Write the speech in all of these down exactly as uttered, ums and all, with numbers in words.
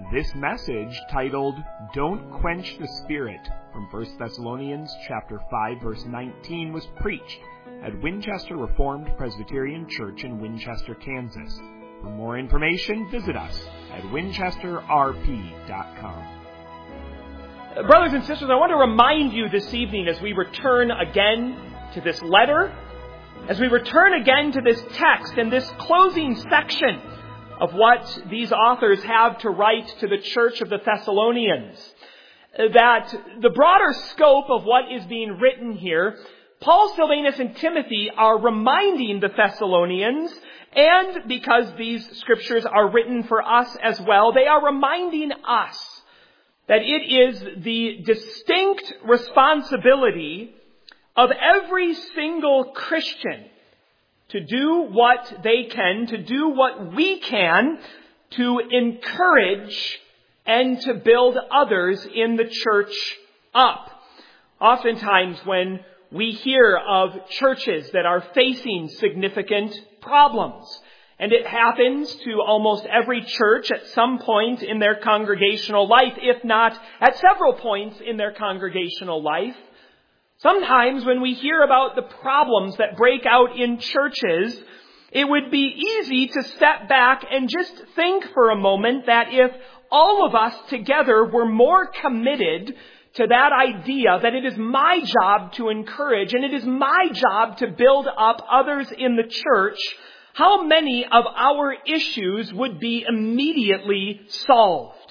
This message, titled, Don't Quench the Spirit, from First Thessalonians chapter five, verse nineteen, was preached at Winchester Reformed Presbyterian Church in Winchester, Kansas. For more information, visit us at winchester r p dot com. Brothers and sisters, I want to remind you this evening as we return again to this letter, as we return again to this text and this closing section of what these authors have to write to the church of the Thessalonians, that the broader scope of what is being written here, Paul, Silvanus, and Timothy are reminding the Thessalonians, and because these scriptures are written for us as well, they are reminding us that it is the distinct responsibility of every single Christian to do what they can, to do what we can, to encourage and to build others in the church up. Oftentimes when we hear of churches that are facing significant problems, and it happens to almost every church at some point in their congregational life, if not at several points in their congregational life. Sometimes when we hear about the problems that break out in churches, it would be easy to step back and just think for a moment that if all of us together were more committed to that idea that it is my job to encourage and it is my job to build up others in the church, how many of our issues would be immediately solved?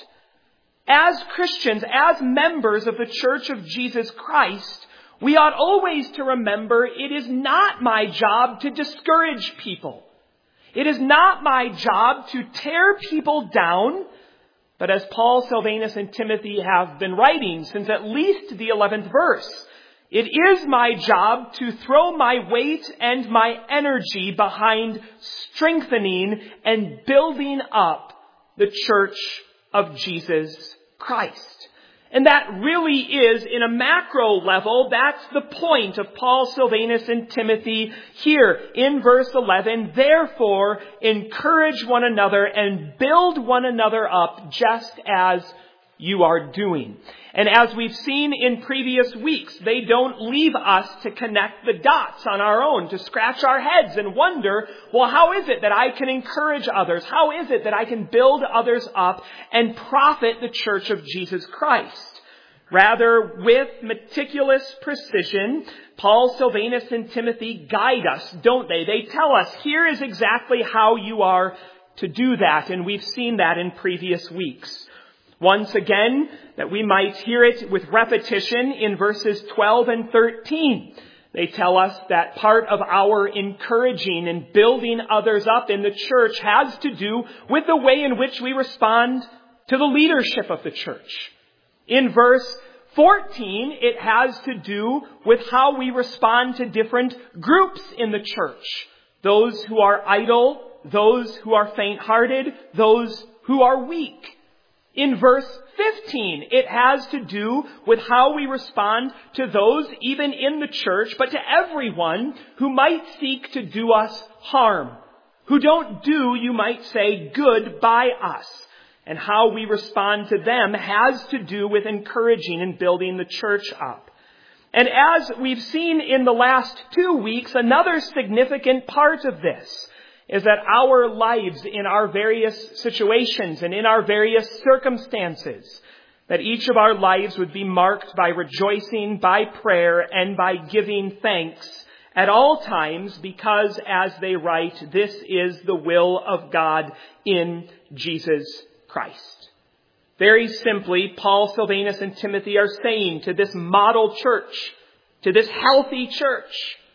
As Christians, as members of the Church of Jesus Christ, we ought always to remember it is not my job to discourage people. It is not my job to tear people down. But as Paul, Silvanus, and Timothy have been writing since at least the eleventh verse, it is my job to throw my weight and my energy behind strengthening and building up the Church of Jesus Christ. And that really is, in a macro level, that's the point of Paul, Silvanus, and Timothy here in verse eleven. Therefore, encourage one another and build one another up just as you are doing. And as we've seen in previous weeks, they don't leave us to connect the dots on our own, to scratch our heads and wonder, well, how is it that I can encourage others? How is it that I can build others up and profit the Church of Jesus Christ? Rather, with meticulous precision, Paul, Silvanus, and Timothy guide us, don't they? They tell us, here is exactly how you are to do that, and we've seen that in previous weeks. Once again, that we might hear it with repetition in verses twelve and thirteen. They tell us that part of our encouraging and building others up in the church has to do with the way in which we respond to the leadership of the church. In verse fourteen, it has to do with how we respond to different groups in the church. Those who are idle, those who are faint-hearted, those who are weak. In verse fifteen, it has to do with how we respond to those, even in the church, but to everyone who might seek to do us harm, who don't do, you might say, good by us. And how we respond to them has to do with encouraging and building the church up. And as we've seen in the last two weeks, another significant part of this is that our lives in our various situations and in our various circumstances, that each of our lives would be marked by rejoicing, by prayer, and by giving thanks at all times, because as they write, this is the will of God in Jesus Christ. Very simply, Paul, Silvanus, and Timothy are saying to this model church, to this healthy church,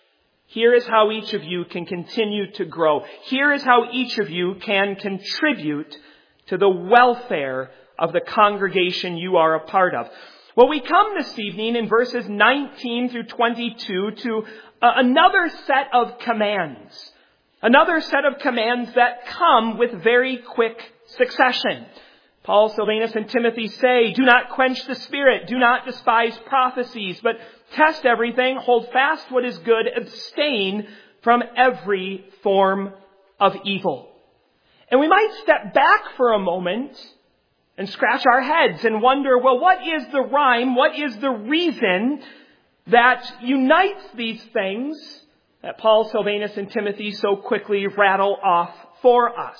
here is how each of you can continue to grow. Here is how each of you can contribute to the welfare of the congregation you are a part of. Well, we come this evening in verses nineteen through twenty-two to another set of commands. Another set of commands that come with very quick succession. Paul, Silvanus, and Timothy say, do not quench the spirit, do not despise prophecies, but test everything, hold fast what is good, abstain from every form of evil. And we might step back for a moment and scratch our heads and wonder, well, what is the rhyme? What is the reason that unites these things that Paul, Silvanus, and Timothy so quickly rattle off for us?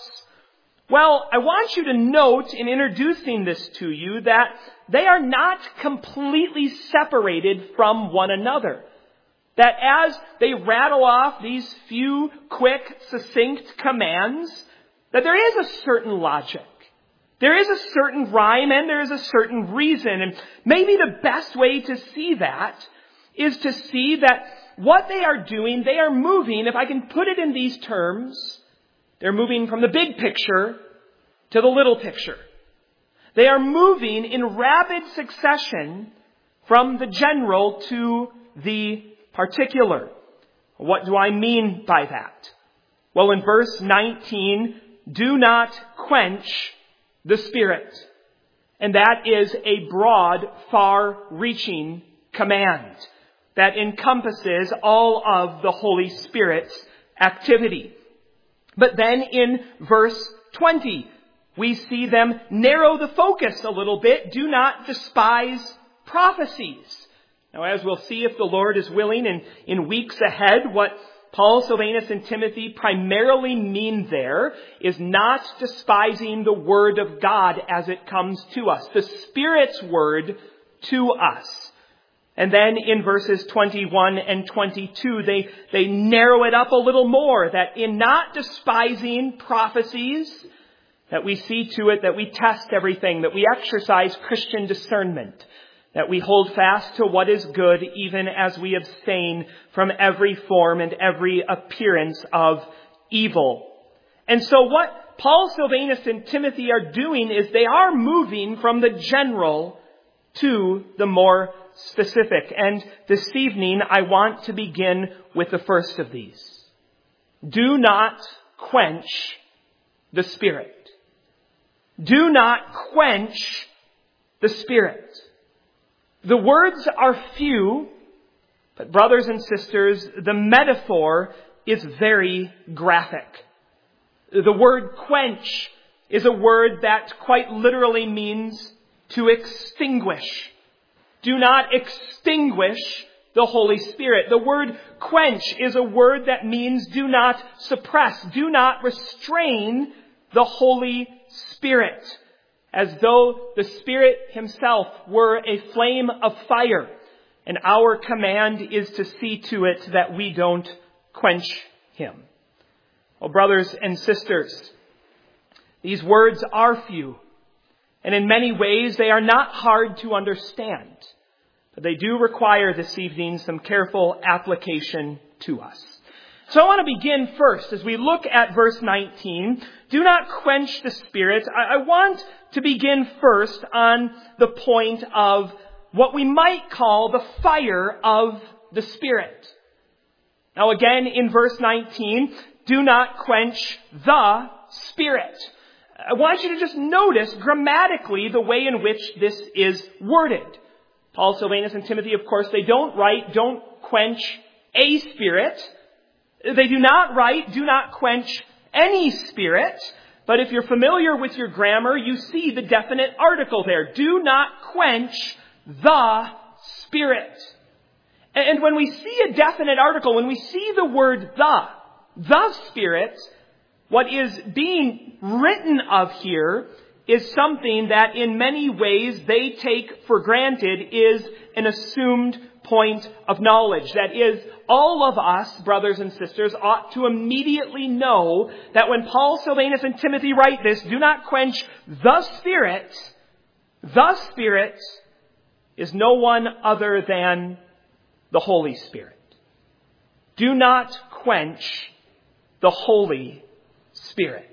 Well, I want you to note in introducing this to you that they are not completely separated from one another. That as they rattle off these few quick, succinct commands, that there is a certain logic. There is a certain rhyme and there is a certain reason. And maybe the best way to see that is to see that what they are doing, they are moving, if I can put it in these terms, they're moving from the big picture to the little picture. They are moving in rapid succession from the general to the particular. What do I mean by that? Well, in verse nineteen, do not quench the Spirit. And that is a broad, far-reaching command that encompasses all of the Holy Spirit's activity. But then in verse twenty, we see them narrow the focus a little bit. Do not despise prophecies. Now, as we'll see if the Lord is willing in, in weeks ahead, what Paul, Silvanus, and Timothy primarily mean there is not despising the Word of God as it comes to us, the Spirit's Word to us. And then in verses twenty-one and twenty-two, they, they narrow it up a little more, that in not despising prophecies, that we see to it that we test everything, that we exercise Christian discernment, that we hold fast to what is good, even as we abstain from every form and every appearance of evil. And so what Paul, Silvanus, and Timothy are doing is they are moving from the general to the more specific. And this evening, I want to begin with the first of these. Do not quench the Spirit. Do not quench the Spirit. The words are few, but brothers and sisters, the metaphor is very graphic. The word quench is a word that quite literally means to extinguish. Do not extinguish the Holy Spirit. The word quench is a word that means do not suppress, do not restrain the Holy Spirit, as though the Spirit himself were a flame of fire. And our command is to see to it that we don't quench him. Well, brothers and sisters, these words are few. And in many ways, they are not hard to understand. But they do require this evening some careful application to us. So I want to begin first as we look at verse nineteen. Do not quench the Spirit. I, I want to begin first on the point of what we might call the fire of the Spirit. Now again, in verse nineteen, do not quench the Spirit. I want you to just notice grammatically the way in which this is worded. Paul, Silvanus, and Timothy, of course, they don't write, don't quench a spirit. They do not write, do not quench any spirit. But if you're familiar with your grammar, you see the definite article there. Do not quench the Spirit. And when we see a definite article, when we see the word the, the Spirit, what is being written of here is something that in many ways they take for granted is an assumed point of knowledge. That is, all of us, brothers and sisters, ought to immediately know that when Paul, Silvanus, and Timothy write this, do not quench the Spirit, the Spirit is no one other than the Holy Spirit. Do not quench the Holy Spirit.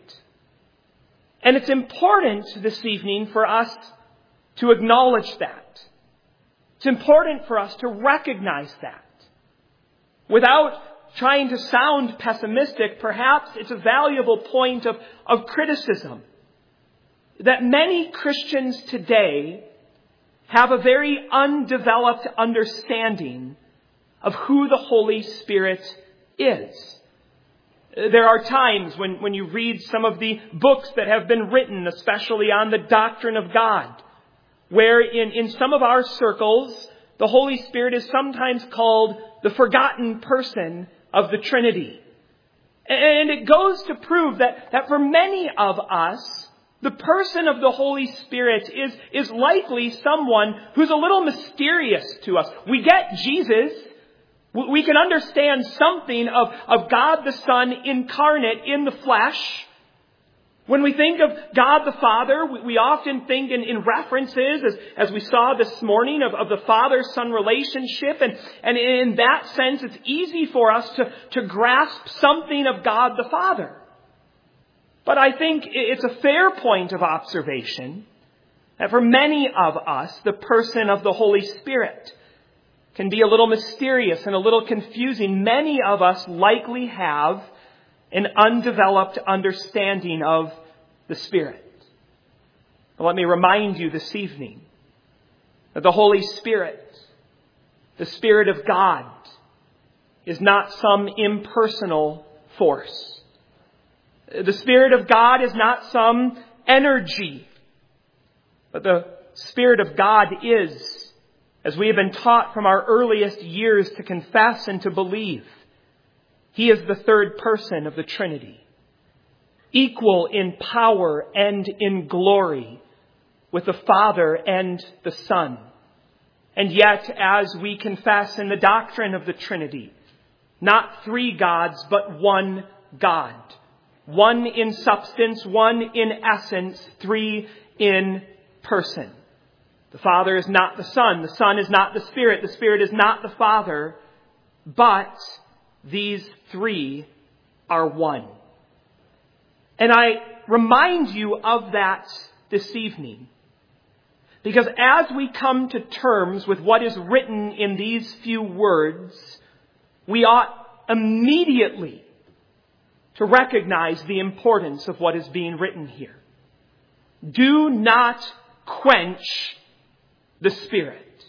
And it's important this evening for us to acknowledge that. It's important for us to recognize that. Without trying to sound pessimistic, perhaps it's a valuable point of, of criticism that many Christians today have a very undeveloped understanding of who the Holy Spirit is. There are times when, when you read some of the books that have been written, especially on the doctrine of God, where in, in some of our circles, the Holy Spirit is sometimes called the forgotten person of the Trinity. And it goes to prove that, that for many of us, the person of the Holy Spirit is, is likely someone who's a little mysterious to us. We get Jesus. We can understand something of, of God the Son incarnate in the flesh. When we think of God the Father, we, we often think in, in references, as, as we saw this morning, of, of the Father-Son relationship. And, and in that sense, it's easy for us to, to grasp something of God the Father. But I think it's a fair point of observation that for many of us, the person of the Holy Spirit can be a little mysterious and a little confusing. Many of us likely have an undeveloped understanding of the Spirit. Well, let me remind you this evening that the Holy Spirit, the Spirit of God, is not some impersonal force. The Spirit of God is not some energy, but the Spirit of God is, as we have been taught from our earliest years to confess and to believe, He is the third person of the Trinity, equal in power and in glory with the Father and the Son. And yet, as we confess in the doctrine of the Trinity, not three gods, but one God. One in substance, one in essence, three in person. The Father is not the Son. The Son is not the Spirit. The Spirit is not the Father. But these three are one. And I remind you of that this evening, because as we come to terms with what is written in these few words, we ought immediately to recognize the importance of what is being written here. Do not quench the Spirit.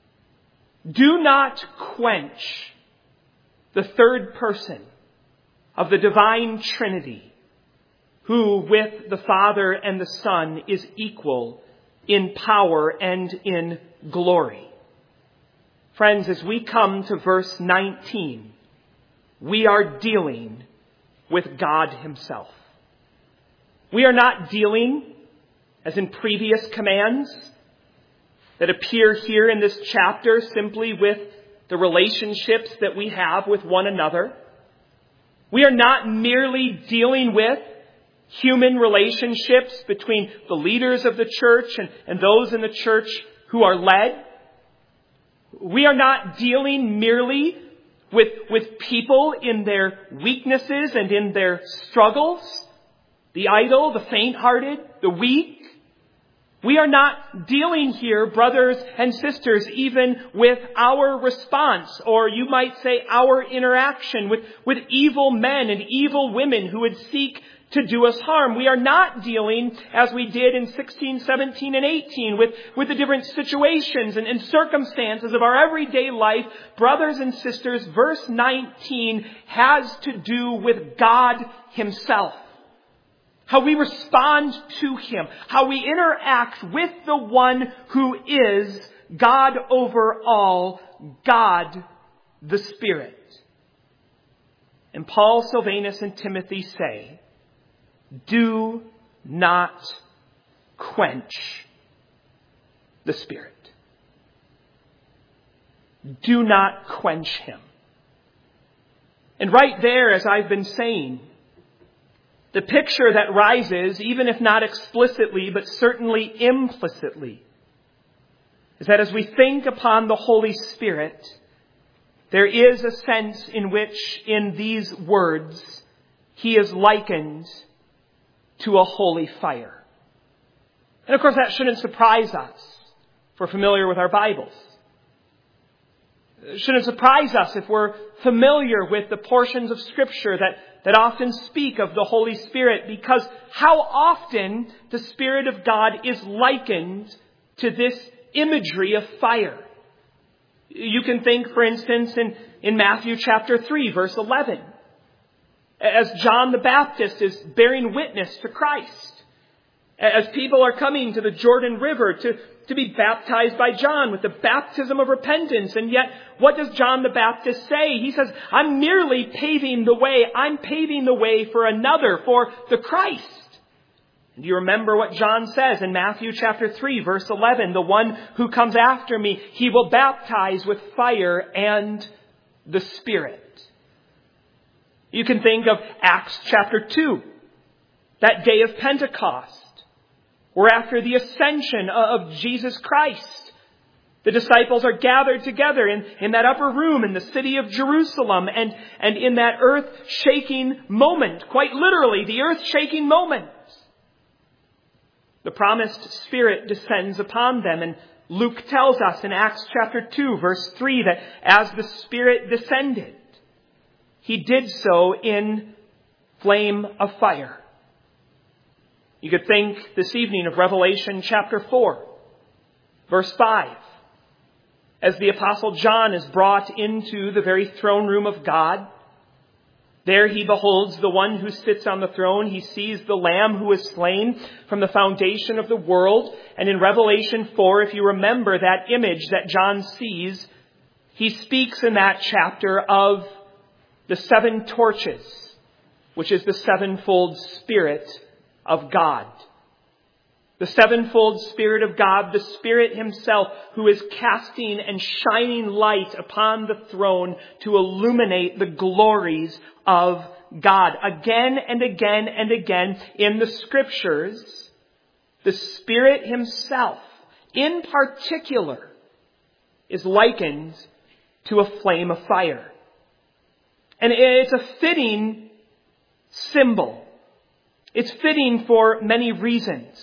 Do not quench the third person of the divine Trinity, who with the Father and the Son is equal in power and in glory. Friends, as we come to verse nineteen, we are dealing with God Himself. We are not dealing, as in previous commands that appear here in this chapter, simply with the relationships that we have with one another. We are not merely dealing with human relationships between the leaders of the church and, and those in the church who are led. We are not dealing merely with, with people in their weaknesses and in their struggles, the idle, the faint-hearted, the weak. We are not dealing here, brothers and sisters, even with our response, or you might say our interaction with, with evil men and evil women who would seek to do us harm. We are not dealing, as we did in sixteen, seventeen, and eighteen, with, with the different situations and, and circumstances of our everyday life. Brothers and sisters, verse nineteen has to do with God Himself. How we respond to Him. How we interact with the one who is God over all, God the Spirit. And Paul, Silvanus, and Timothy say, do not quench the Spirit. Do not quench Him. And right there, as I've been saying, the picture that rises, even if not explicitly, but certainly implicitly, is that as we think upon the Holy Spirit, there is a sense in which, in these words, He is likened to a holy fire. And of course, that shouldn't surprise us if we're familiar with our Bibles. It shouldn't surprise us if we're familiar with the portions of Scripture that, that often speak of the Holy Spirit, because how often the Spirit of God is likened to this imagery of fire. You can think, for instance, in, in Matthew chapter three, verse eleven. as John the Baptist is bearing witness to Christ, as people are coming to the Jordan River to, to be baptized by John with the baptism of repentance. And yet, what does John the Baptist say? He says, I'm merely paving the way. I'm paving the way for another, for the Christ. Do you remember what John says in Matthew chapter three, verse eleven? The one who comes after me, he will baptize with fire and the Spirit. You can think of Acts chapter two, that day of Pentecost, where after the ascension of Jesus Christ, the disciples are gathered together in, in that upper room in the city of Jerusalem, and, and in that earth-shaking moment, quite literally, the earth-shaking moment, the promised Spirit descends upon them. And Luke tells us in Acts chapter two, verse three, that as the Spirit descended, he did so in flame of fire. You could think this evening of Revelation chapter four, verse five. As the Apostle John is brought into the very throne room of God, there he beholds the one who sits on the throne. He sees the Lamb who is slain from the foundation of the world. And in Revelation four, if you remember that image that John sees, he speaks in that chapter of the seven torches, which is the sevenfold Spirit of God. The sevenfold Spirit of God, the Spirit himself, who is casting and shining light upon the throne to illuminate the glories of God. Again and again and again in the Scriptures, the Spirit himself, in particular, is likened to a flame of fire. And it's a fitting symbol. It's fitting for many reasons.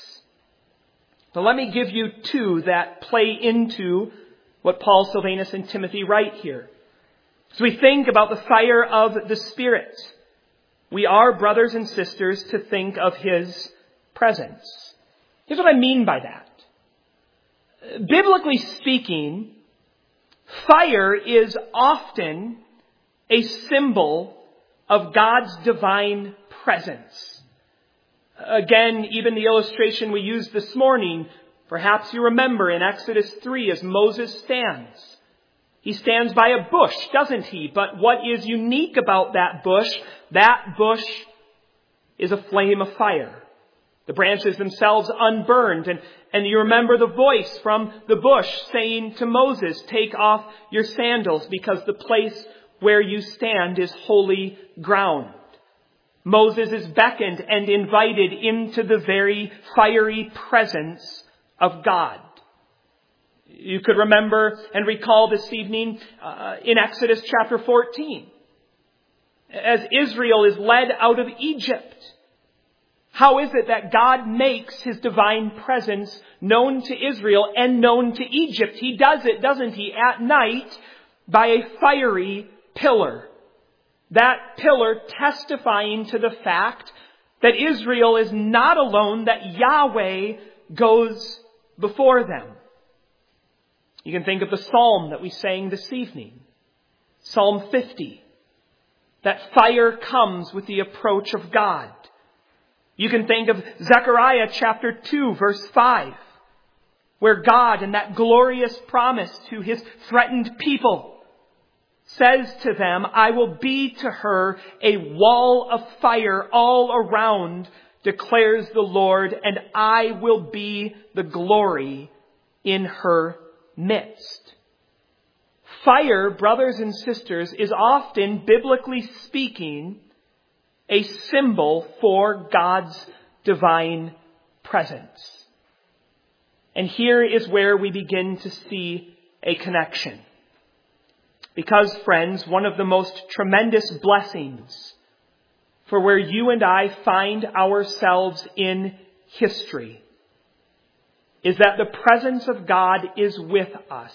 So let me give you two that play into what Paul, Silvanus, and Timothy write here. As we think about the fire of the Spirit, we are, brothers and sisters, to think of his presence. Here's what I mean by that. Biblically speaking, fire is often a symbol of God's divine presence. Again, even the illustration we used this morning, perhaps you remember in Exodus three as Moses stands. He stands by a bush, doesn't he? But what is unique about that bush, that bush is a flame of fire. The branches themselves unburned. And, and you remember the voice from the bush saying to Moses, take off your sandals because the place where you stand is holy ground. Moses is beckoned and invited into the very fiery presence of God. You could remember and recall this evening uh, in Exodus chapter fourteen, as Israel is led out of Egypt. How is it that God makes his divine presence known to Israel and known to Egypt? He does it, doesn't he, at night by a fiery pillar. That pillar testifying to the fact that Israel is not alone, that Yahweh goes before them. You can think of the psalm that we sang this evening, Psalm fifty, that fire comes with the approach of God. You can think of Zechariah chapter two, verse five, where God, in that glorious promise to his threatened people, says to them, I will be to her a wall of fire all around, declares the Lord, and I will be the glory in her midst. Fire, brothers and sisters, is often, biblically speaking, a symbol for God's divine presence. And here is where we begin to see a connection. Because, friends, one of the most tremendous blessings for where you and I find ourselves in history is that the presence of God is with us.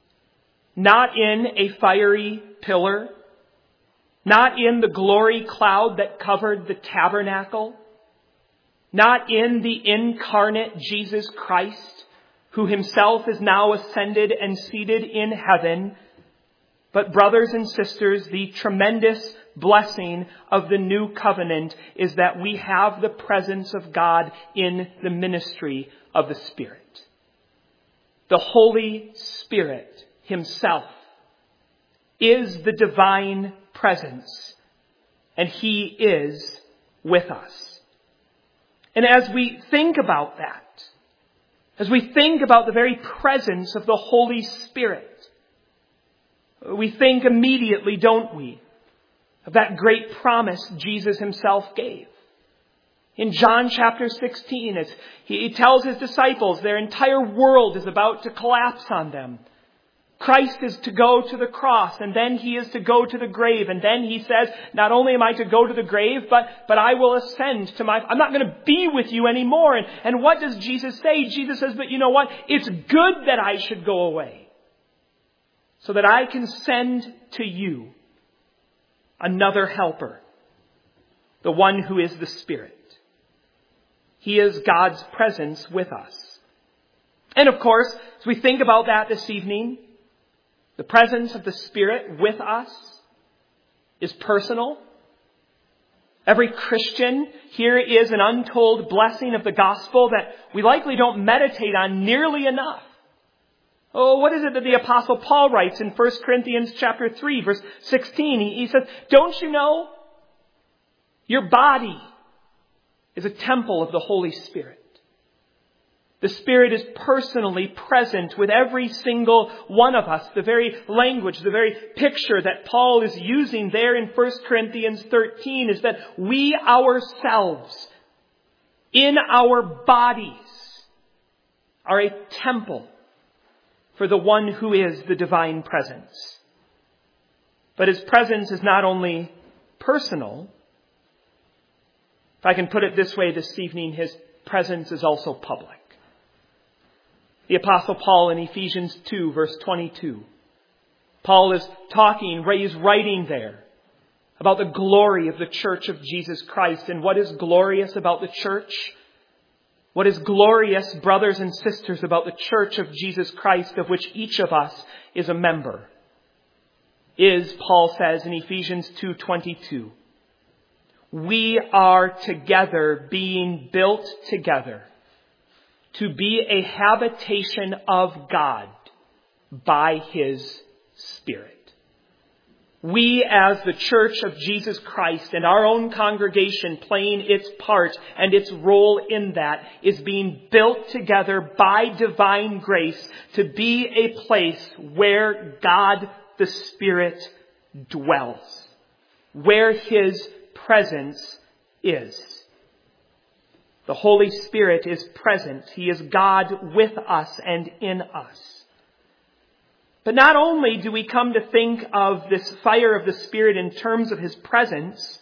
Not in a fiery pillar, not in the glory cloud that covered the tabernacle, not in the incarnate Jesus Christ, who himself is now ascended and seated in heaven. But brothers and sisters, the tremendous blessing of the new covenant is that we have the presence of God in the ministry of the Spirit. The Holy Spirit himself is the divine presence, and he is with us. And as we think about that, as we think about the very presence of the Holy Spirit, we think immediately, don't we, of that great promise Jesus himself gave. In John chapter sixteen, as he tells his disciples their entire world is about to collapse on them. Christ is to go to the cross, and then he is to go to the grave. And then he says, not only am I to go to the grave, but, but I will ascend to my... I'm not going to be with you anymore. And, and what does Jesus say? Jesus says, but you know what? It's good that I should go away, so that I can send to you another helper, the one who is the Spirit. He is God's presence with us. And of course, as we think about that this evening, the presence of the Spirit with us is personal. Every Christian here is an untold blessing of the gospel that we likely don't meditate on nearly enough. Oh, what is it that the Apostle Paul writes in First Corinthians chapter three, verse sixteen? He, he says, don't you know your body is a temple of the Holy Spirit? The Spirit is personally present with every single one of us. The very language, the very picture that Paul is using there in First Corinthians thirteen is that we ourselves, in our bodies, are a temple for the one who is the divine presence. But his presence is not only personal. If I can put it this way this evening, his presence is also public. The Apostle Paul in Ephesians two, verse twenty-two. Paul is talking, he's writing there about the glory of the church of Jesus Christ. And what is glorious about the church? What is glorious, brothers and sisters, about the church of Jesus Christ, of which each of us is a member, is, Paul says in Ephesians two twenty-two, we are together being built together to be a habitation of God by his Spirit. We as the church of Jesus Christ and our own congregation playing its part and its role in that is being built together by divine grace to be a place where God the Spirit dwells, where his presence is. The Holy Spirit is present. He is God with us and in us. But not only do we come to think of this fire of the Spirit in terms of his presence,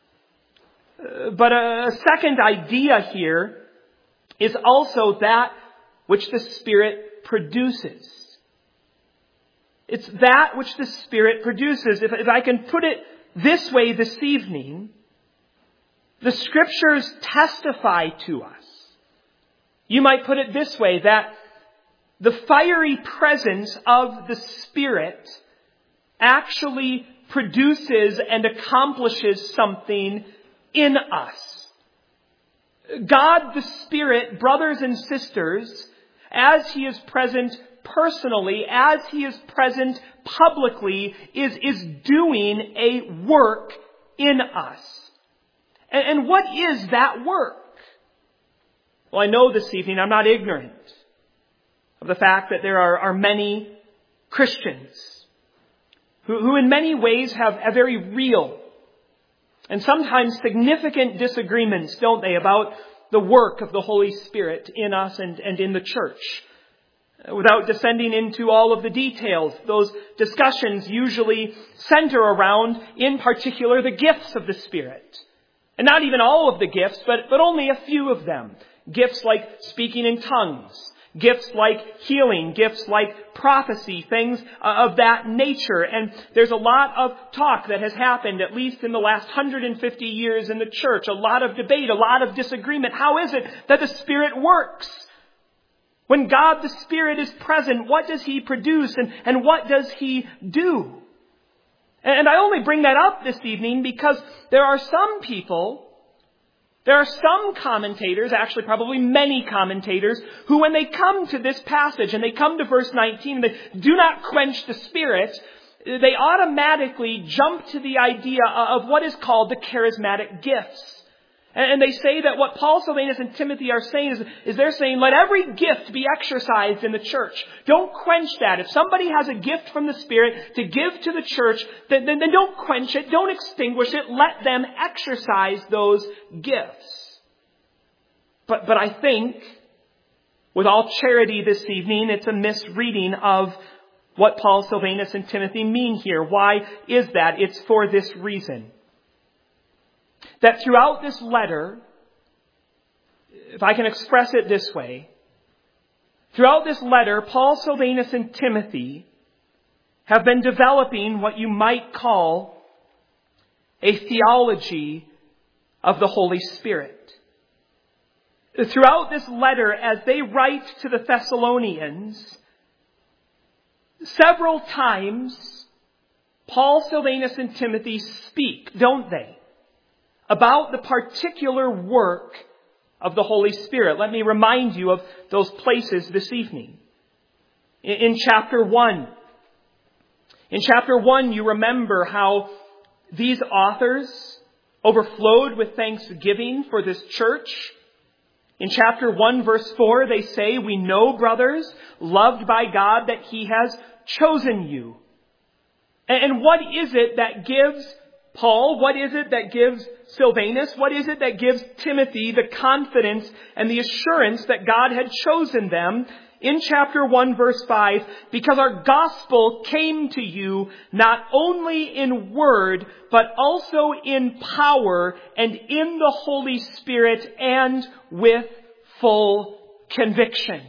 but a second idea here is also that which the Spirit produces. It's that which the Spirit produces. If, if I can put it this way this evening, the Scriptures testify to us. You might put it this way, that the fiery presence of the Spirit actually produces and accomplishes something in us. God the Spirit, brothers and sisters, as he is present personally, as he is present publicly, is, is doing a work in us. And, and what is that work? Well, I know this evening I'm not ignorant of the fact that there are, are many Christians who, who in many ways have a very real and sometimes significant disagreements, don't they, about the work of the Holy Spirit in us and, and in the church. Without descending into all of the details, those discussions usually center around, in particular, the gifts of the Spirit. And not even all of the gifts, but, but only a few of them. Gifts like speaking in tongues, gifts like healing, gifts like prophecy, things of that nature. And there's a lot of talk that has happened, at least in the last one hundred fifty years in the church. A lot of debate, a lot of disagreement. How is it that the Spirit works? When God the Spirit is present, what does he produce and, and what does he do? And I only bring that up this evening because there are some people, there are some commentators, actually probably many commentators, who when they come to this passage and they come to verse nineteen, they do not quench the Spirit, they automatically jump to the idea of what is called the charismatic gifts. And they say that what Paul, Silvanus, and Timothy are saying is, is they're saying, let every gift be exercised in the church. Don't quench that. If somebody has a gift from the Spirit to give to the church, then, then, then don't quench it. Don't extinguish it. Let them exercise those gifts. But, but I think, with all charity this evening, it's a misreading of what Paul, Silvanus, and Timothy mean here. Why is that? It's for this reason. That throughout this letter, if I can express it this way, throughout this letter, Paul, Silvanus, and Timothy have been developing what you might call a theology of the Holy Spirit. Throughout this letter, as they write to the Thessalonians, several times, Paul, Silvanus, and Timothy speak, don't they, about the particular work of the Holy Spirit. Let me remind you of those places this evening. In, in chapter one, in chapter one, you remember how these authors overflowed with thanksgiving for this church. In chapter one, verse four, they say, we know, brothers, loved by God, that He has chosen you. And, and what is it that gives Paul, what is it that gives Silvanus, what is it that gives Timothy the confidence and the assurance that God had chosen them? In chapter one, verse five, because our gospel came to you not only in word, but also in power and in the Holy Spirit and with full conviction.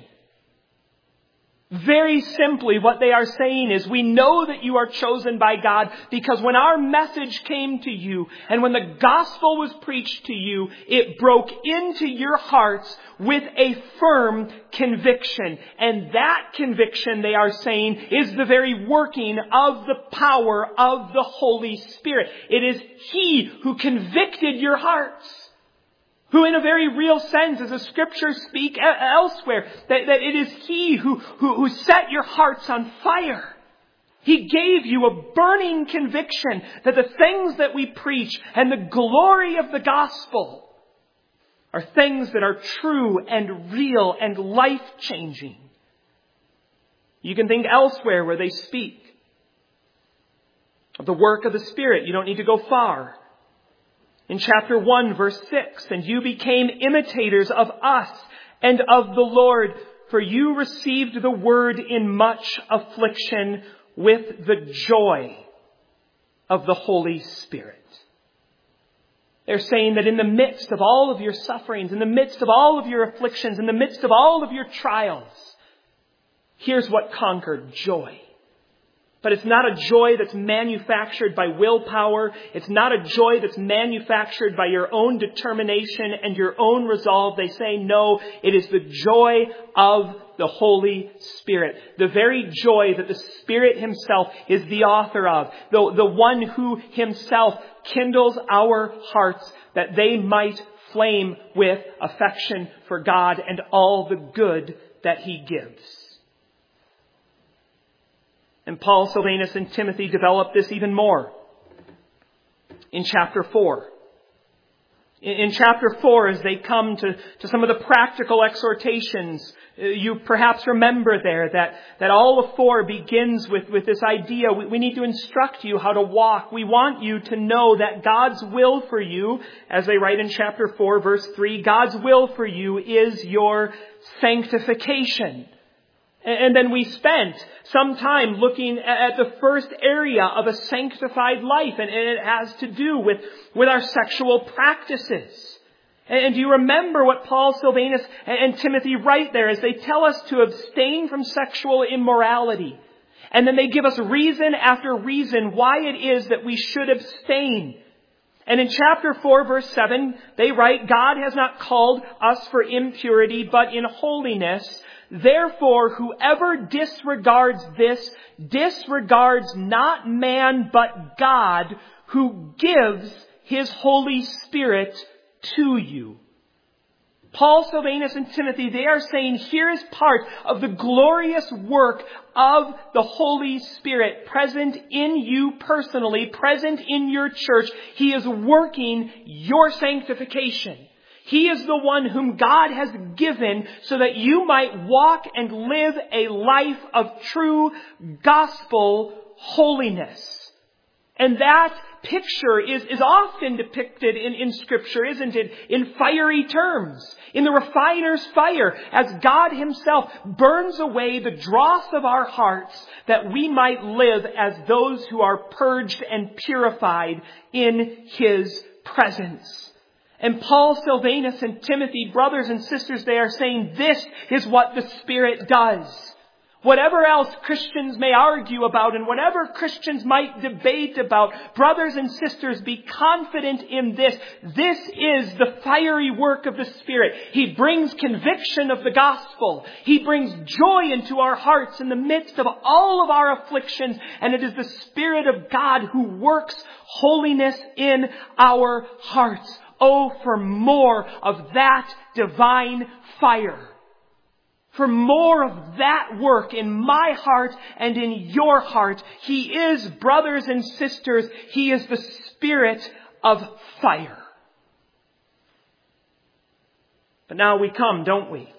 Very simply, what they are saying is, we know that you are chosen by God because when our message came to you and when the gospel was preached to you, it broke into your hearts with a firm conviction. And that conviction, they are saying, is the very working of the power of the Holy Spirit. It is He who convicted your hearts. Who in a very real sense, as the scriptures speak elsewhere, that, that it is He who, who, who set your hearts on fire. He gave you a burning conviction that the things that we preach and the glory of the gospel are things that are true and real and life-changing. You can think elsewhere where they speak of the work of the Spirit. You don't need to go far. In chapter one, verse six, and you became imitators of us and of the Lord, for you received the word in much affliction with the joy of the Holy Spirit. They're saying that in the midst of all of your sufferings, in the midst of all of your afflictions, in the midst of all of your trials, here's what conquered: joy. But it's not a joy that's manufactured by willpower. It's not a joy that's manufactured by your own determination and your own resolve. They say, no, it is the joy of the Holy Spirit. The very joy that the Spirit Himself is the author of. The, the one who Himself kindles our hearts that they might flame with affection for God and all the good that He gives. And Paul, Silvanus, and Timothy develop this even more in chapter four. In chapter four, as they come to, to some of the practical exhortations, you perhaps remember there that, that all of four begins with, with this idea. We, we need to instruct you how to walk. We want you to know that God's will for you, as they write in chapter four, verse three, God's will for you is your sanctification. And then we spent some time looking at the first area of a sanctified life, and it has to do with, with our sexual practices. And do you remember what Paul, Silvanus, and Timothy write there as they tell us to abstain from sexual immorality? And then they give us reason after reason why it is that we should abstain. And in chapter four, verse seven, they write, God has not called us for impurity, but in holiness. Therefore, whoever disregards this disregards not man but God, who gives His Holy Spirit to you. Paul, Silvanus, and Timothy, they are saying here is part of the glorious work of the Holy Spirit present in you personally, present in your church. He is working your sanctification. He is the one whom God has given so that you might walk and live a life of true gospel holiness. And that picture is, is often depicted in, in Scripture, isn't it? In fiery terms. In the refiner's fire, as God Himself burns away the dross of our hearts that we might live as those who are purged and purified in His presence. And Paul, Silvanus, and Timothy, brothers and sisters, they are saying this is what the Spirit does. Whatever else Christians may argue about and whatever Christians might debate about, brothers and sisters, be confident in this. This is the fiery work of the Spirit. He brings conviction of the gospel. He brings joy into our hearts in the midst of all of our afflictions. And it is the Spirit of God who works holiness in our hearts. Oh, for more of that divine fire. For more of that work in my heart and in your heart. He is, brothers and sisters, He is the Spirit of fire. But now we come, don't we?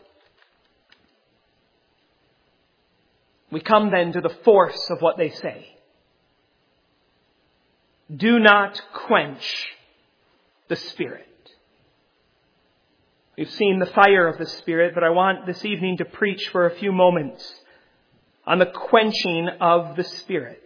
We come then to the force of what they say. Do not quench the Spirit. We've seen the fire of the Spirit, but I want this evening to preach for a few moments on the quenching of the Spirit.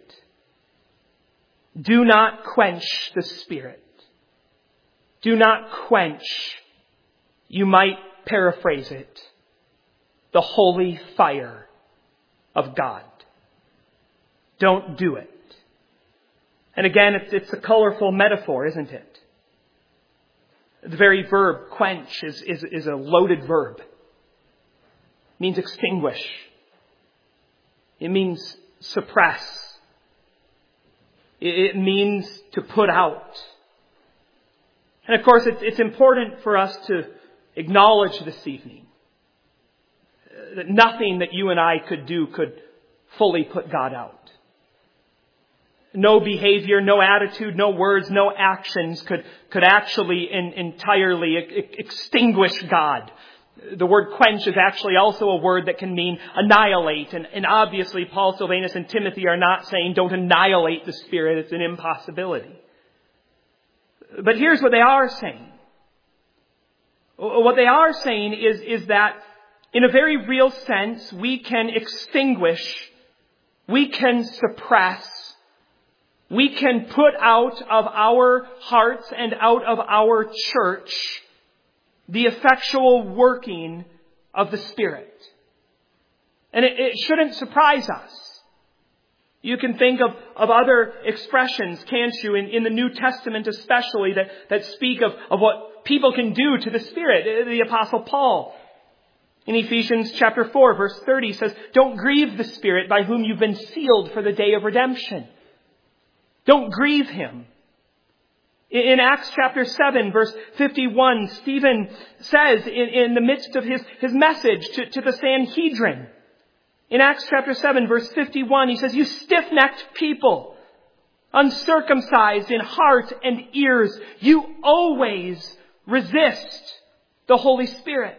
Do not quench the Spirit. Do not quench, you might paraphrase it, the holy fire of God. Don't do it. And again, it's, it's a colorful metaphor, isn't it? The very verb, quench, is, is, is a loaded verb. It means extinguish. It means suppress. It, it means to put out. And of course, it's, it's important for us to acknowledge this evening that nothing that you and I could do could fully put God out. No behavior, no attitude, no words, no actions could, could actually in, entirely extinguish God. The word quench is actually also a word that can mean annihilate. And, and obviously Paul, Silvanus, and Timothy are not saying don't annihilate the Spirit. It's an impossibility. But here's what they are saying. What they are saying is, is that in a very real sense, we can extinguish, we can suppress, we can put out of our hearts and out of our church the effectual working of the Spirit. And it, it shouldn't surprise us. You can think of, of other expressions, can't you, in, in the New Testament especially, that, that speak of, of what people can do to the Spirit. The Apostle Paul, in Ephesians chapter four, verse thirty, says, don't grieve the Spirit by whom you've been sealed for the day of redemption. Don't grieve Him. In Acts chapter seven, verse fifty-one, Stephen says in, in the midst of his, his message to, to the Sanhedrin, in Acts chapter seven, verse fifty-one, he says, you stiff-necked people, uncircumcised in heart and ears, you always resist the Holy Spirit.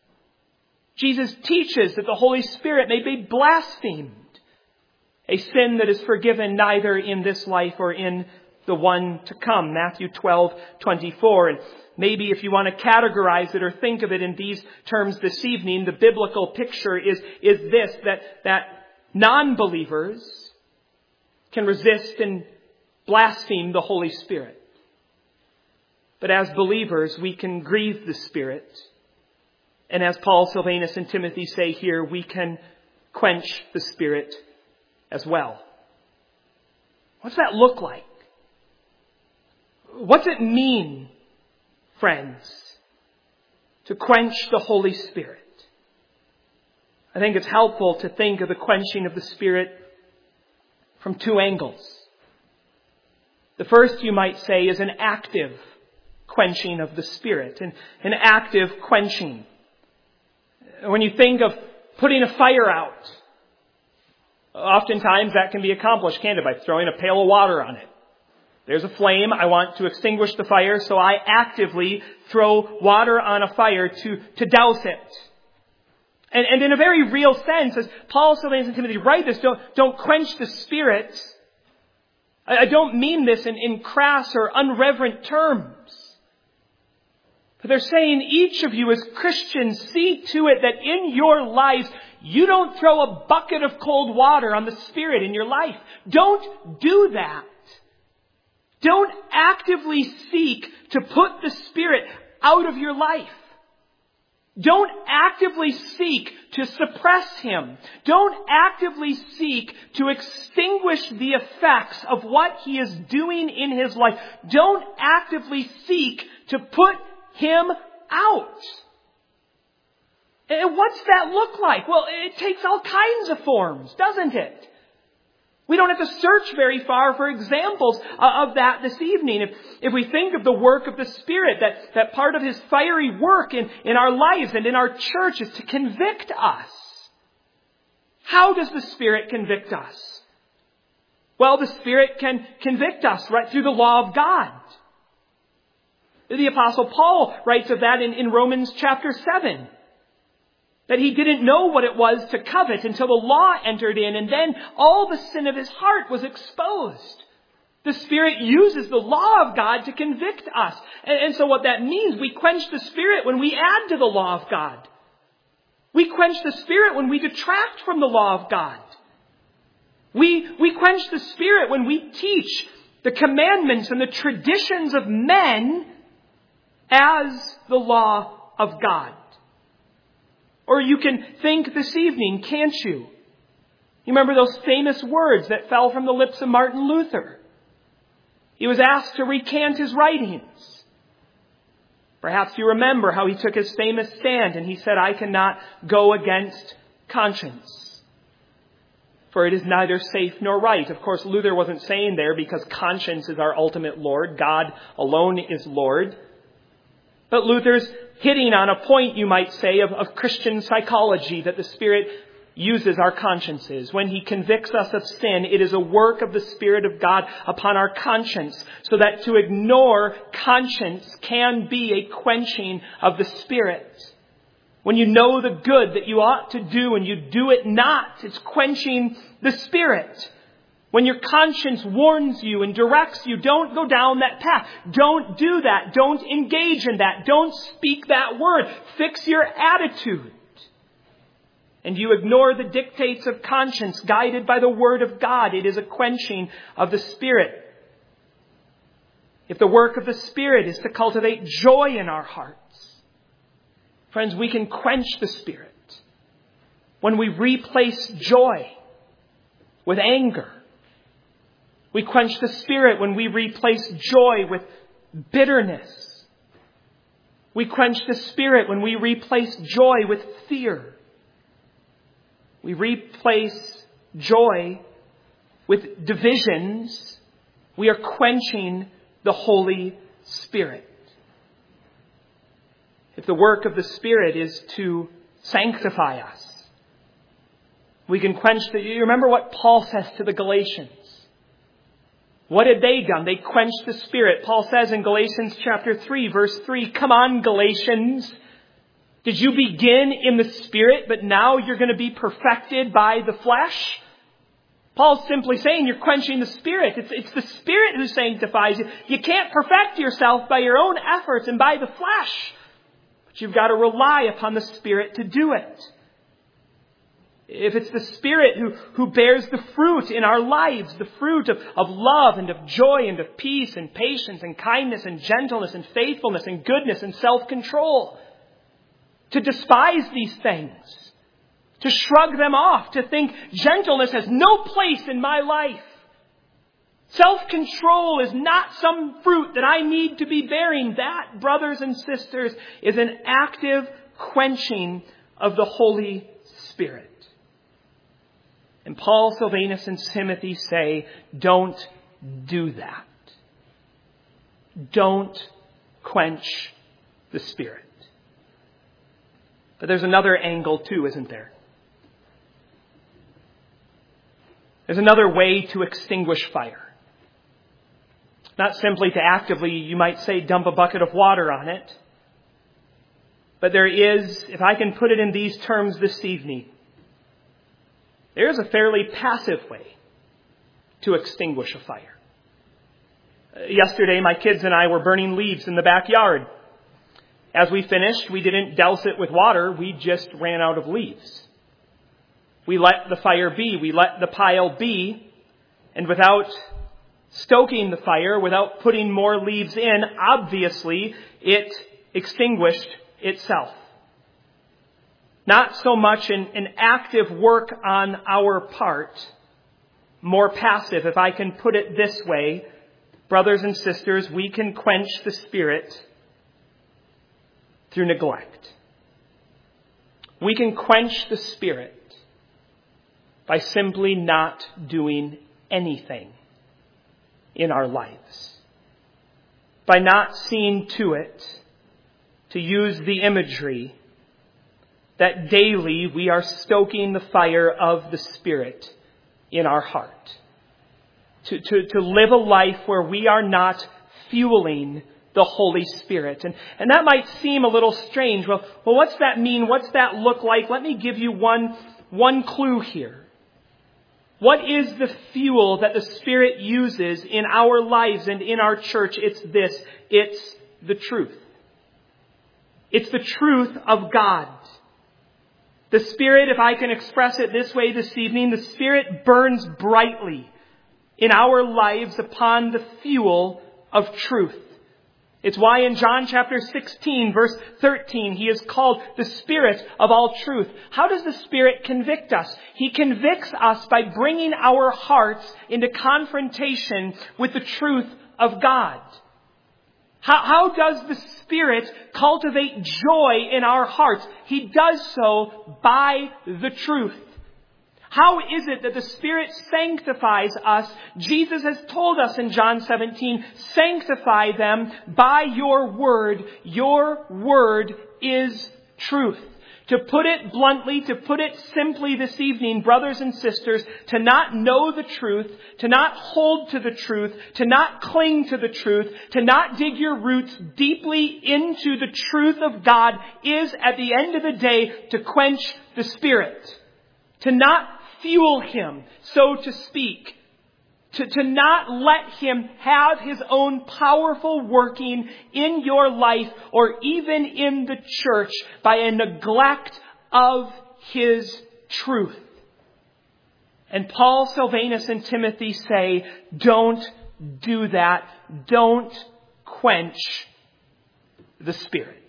Jesus teaches that the Holy Spirit may be blasphemed, a sin that is forgiven neither in this life or in the one to come. Matthew twelve twenty-four. And maybe if you want to categorize it or think of it in these terms this evening, the biblical picture is, is this, that, that non-believers can resist and blaspheme the Holy Spirit. But as believers, we can grieve the Spirit. And as Paul, Silvanus, and Timothy say here, we can quench the Spirit as well. What's that look like? What's it mean, friends, to quench the Holy Spirit? I think it's helpful to think of the quenching of the Spirit from two angles. The first, you might say, is an active quenching of the Spirit, an, an active quenching. When you think of putting a fire out, oftentimes that can be accomplished, can't it, by throwing a pail of water on it. There's a flame, I want to extinguish the fire, so I actively throw water on a fire to, to douse it. And, and in a very real sense, as Paul, Silvanus, and Timothy write this, don't, don't quench the Spirit. I, I don't mean this in, in crass or unreverent terms. But they're saying each of you as Christians, see to it that in your lives, you don't throw a bucket of cold water on the Spirit in your life. Don't do that. Don't actively seek to put the Spirit out of your life. Don't actively seek to suppress Him. Don't actively seek to extinguish the effects of what He is doing in His life. Don't actively seek to put Him out. And what's that look like? Well, it takes all kinds of forms, doesn't it? We don't have to search very far for examples of that this evening. If, if we think of the work of the Spirit, that, that part of His fiery work in, in our lives and in our church is to convict us. How does the Spirit convict us? Well, the Spirit can convict us right through the law of God. The Apostle Paul writes of that in, in Romans chapter seven. That he didn't know what it was to covet until the law entered in, and then all the sin of his heart was exposed. The Spirit uses the law of God to convict us. And, and so what that means, we quench the Spirit when we add to the law of God. We quench the Spirit when we detract from the law of God. We, we quench the Spirit when we teach the commandments and the traditions of men as the law of God. Or you can think this evening, can't you? You remember those famous words that fell from the lips of Martin Luther? He was asked to recant his writings. Perhaps you remember how he took his famous stand and he said, I cannot go against conscience, for it is neither safe nor right. Of course, Luther wasn't saying there because conscience is our ultimate Lord. God alone is Lord. But Luther's hitting on a point, you might say, of, of Christian psychology, that the Spirit uses our consciences. When He convicts us of sin, it is a work of the Spirit of God upon our conscience, so that to ignore conscience can be a quenching of the Spirit. When you know the good that you ought to do and you do it not, it's quenching the Spirit. When your conscience warns you and directs you, don't go down that path. Don't do that. Don't engage in that. Don't speak that word. Fix your attitude. And you ignore the dictates of conscience guided by the Word of God. It is a quenching of the Spirit. If the work of the Spirit is to cultivate joy in our hearts, friends, we can quench the Spirit when we replace joy with anger. We quench the Spirit when we replace joy with bitterness. We quench the Spirit when we replace joy with fear. We replace joy with divisions. We are quenching the Holy Spirit. If the work of the Spirit is to sanctify us, we can quench the... You remember what Paul says to the Galatians? What had they done? They quenched the Spirit. Paul says in Galatians chapter three, verse three, come on, Galatians. Did you begin in the Spirit, but now you're going to be perfected by the flesh? Paul's simply saying you're quenching the Spirit. It's, it's the Spirit who sanctifies you. You can't perfect yourself by your own efforts and by the flesh. But you've got to rely upon the Spirit to do it. If it's the Spirit who, who bears the fruit in our lives, the fruit of, of love and of joy and of peace and patience and kindness and gentleness and faithfulness and goodness and self-control, to despise these things, to shrug them off, to think gentleness has no place in my life. Self-control is not some fruit that I need to be bearing. That, brothers and sisters, is an active quenching of the Holy Spirit. Spirit. And Paul, Silvanus, and Timothy say, don't do that. Don't quench the Spirit. But there's another angle too, isn't there? There's another way to extinguish fire. Not simply to actively, you might say, dump a bucket of water on it. But there is, if I can put it in these terms this evening, there is a fairly passive way to extinguish a fire. Yesterday, my kids and I were burning leaves in the backyard. As we finished, we didn't douse it with water. We just ran out of leaves. We let the fire be. We let the pile be. And without stoking the fire, without putting more leaves in, obviously, it extinguished itself. Not so much an, an active work on our part, more passive, if I can put it this way. Brothers and sisters, we can quench the Spirit through neglect. We can quench the Spirit by simply not doing anything in our lives. By not seeing to it, to use the imagery, that daily we are stoking the fire of the Spirit in our heart. To, to, to live a life where we are not fueling the Holy Spirit. And, and that might seem a little strange. Well, well, what's that mean? What's that look like? Let me give you one, one clue here. What is the fuel that the Spirit uses in our lives and in our church? It's this. It's the truth. It's the truth of God. The Spirit, if I can express it this way this evening, the Spirit burns brightly in our lives upon the fuel of truth. It's why in John chapter sixteen, verse thirteen, he is called the Spirit of all truth. How does the Spirit convict us? He convicts us by bringing our hearts into confrontation with the truth of God. How, how does the Spirit cultivate joy in our hearts? He does so by the truth. How is it that the Spirit sanctifies us? Jesus has told us in John seventeen, sanctify them by your word. Your word is truth. To put it bluntly, to put it simply this evening, brothers and sisters, to not know the truth, to not hold to the truth, to not cling to the truth, to not dig your roots deeply into the truth of God is, at the end of the day, to quench the Spirit. To not fuel Him, so to speak. To, to not let Him have His own powerful working in your life or even in the church by a neglect of His truth. And Paul, Silvanus, and Timothy say, don't do that. Don't quench the Spirit.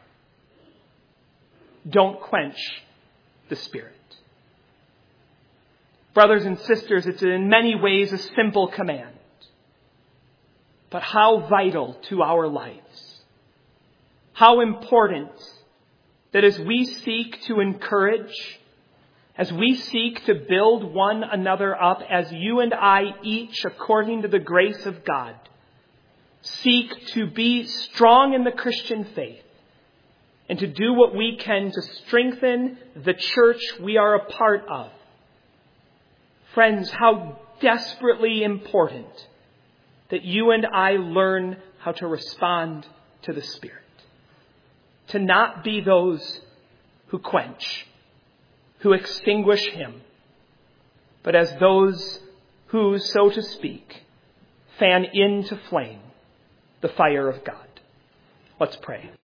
Don't quench the Spirit. Brothers and sisters, it's in many ways a simple command, but how vital to our lives. How important that as we seek to encourage, as we seek to build one another up, as you and I each, according to the grace of God, seek to be strong in the Christian faith and to do what we can to strengthen the church we are a part of. Friends, how desperately important that you and I learn how to respond to the Spirit. To not be those who quench, who extinguish Him, but as those who, so to speak, fan into flame the fire of God. Let's pray.